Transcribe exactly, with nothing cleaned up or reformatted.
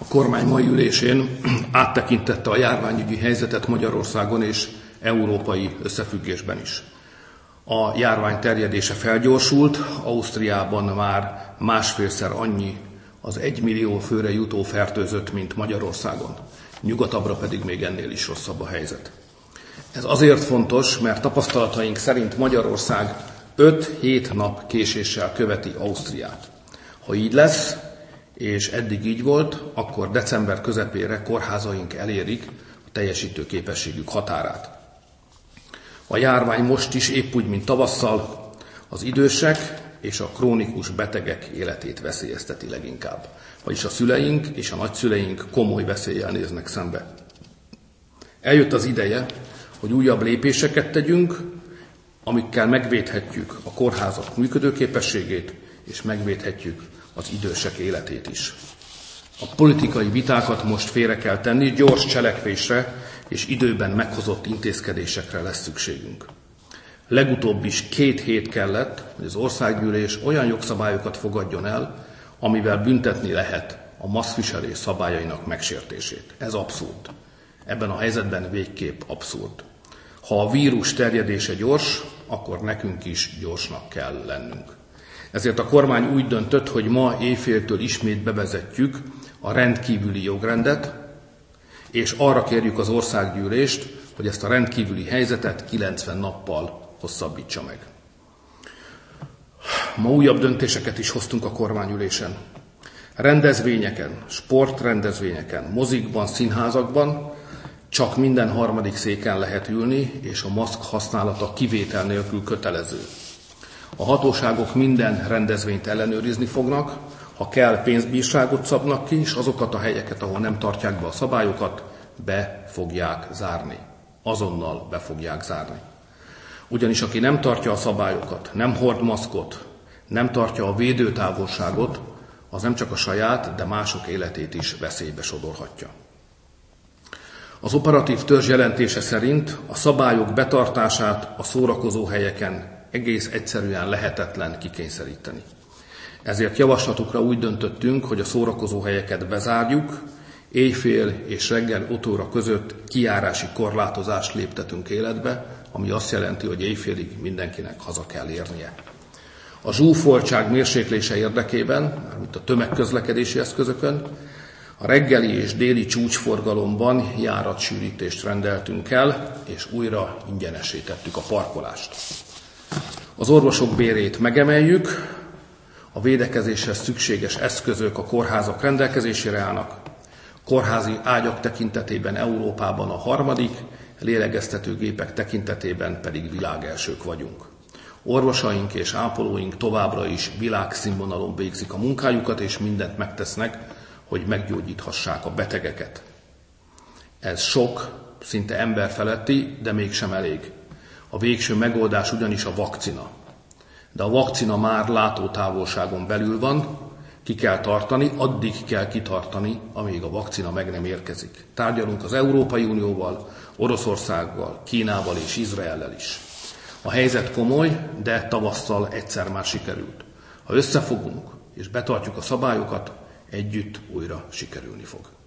kormány mai ülésén áttekintette a járványügyi helyzetet Magyarországon és európai összefüggésben is. A járvány terjedése felgyorsult, Ausztriában már másfélszer annyi az egymillió főre jutó fertőzött, mint Magyarországon. Nyugatabbra pedig még ennél is rosszabb a helyzet. Ez azért fontos, mert tapasztalataink szerint Magyarország öt-hét nap késéssel követi Ausztriát. Ha így lesz, és eddig így volt, akkor december közepére kórházaink elérik a teljesítő képességük határát. A járvány most is épp úgy, mint tavasszal, az idősek és a krónikus betegek életét veszélyezteti leginkább. Vagyis a szüleink és a nagyszüleink komoly veszéllyel néznek szembe. Eljött az ideje, hogy újabb lépéseket tegyünk, amikkel megvédhetjük a kórházak működőképességét, és megvédhetjük az idősek életét is. A politikai vitákat most félre kell tenni, gyors cselekvésre és időben meghozott intézkedésekre lesz szükségünk. Legutóbb is két hét kellett, hogy az országgyűlés olyan jogszabályokat fogadjon el, amivel büntetni lehet a maszkviselés szabályainak megsértését. Ez abszurd. Ebben a helyzetben végképp abszurd. Ha a vírus terjedése gyors, akkor nekünk is gyorsnak kell lennünk. Ezért a kormány úgy döntött, hogy ma éjféltől ismét bevezetjük a rendkívüli jogrendet, és arra kérjük az országgyűlést, hogy ezt a rendkívüli helyzetet kilencven nappal hosszabbítsa meg. Ma újabb döntéseket is hoztunk a kormányülésen. Rendezvényeken, sportrendezvényeken, mozikban, színházakban csak minden harmadik széken lehet ülni, és a maszk használata kivétel nélkül kötelező. A hatóságok minden rendezvényt ellenőrizni fognak, ha kell, pénzbírságot szabnak ki, és azokat a helyeket, ahol nem tartják be a szabályokat, be fogják zárni. Azonnal be fogják zárni. Ugyanis aki nem tartja a szabályokat, nem hord maszkot, nem tartja a védőtávolságot, az nem csak a saját, de mások életét is veszélybe sodorhatja. Az operatív törzs jelentése szerint a szabályok betartását a szórakozóhelyeken egész egyszerűen lehetetlen kikényszeríteni. Ezért javaslatukra úgy döntöttünk, hogy a szórakozóhelyeket bezárjuk, éjfél és reggel öt óra között kijárási korlátozást léptetünk életbe, ami azt jelenti, hogy éjfélig mindenkinek haza kell érnie. A zsúfoltság mérséklése érdekében, mármint a tömegközlekedési eszközökön, a reggeli és déli csúcsforgalomban járatsűrítést rendeltünk el, és újra ingyenessé tettük a parkolást. Az orvosok bérét megemeljük, a védekezéshez szükséges eszközök a kórházak rendelkezésére állnak, kórházi ágyak tekintetében Európában a harmadik, lélegeztetőgépek tekintetében pedig világelsők vagyunk. Orvosaink és ápolóink továbbra is világszínvonalon végzik a munkájukat, és mindent megtesznek, hogy meggyógyíthassák a betegeket. Ez sok, szinte emberfeletti, de mégsem elég. A végső megoldás ugyanis a vakcina. De a vakcina már látótávolságon belül van, ki kell tartani, addig kell kitartani, amíg a vakcina meg nem érkezik. Tárgyalunk az Európai Unióval, Oroszországgal, Kínával és Izraellel is. A helyzet komoly, de tavasszal egyszer már sikerült. Ha összefogunk és betartjuk a szabályokat, együtt újra sikerülni fog.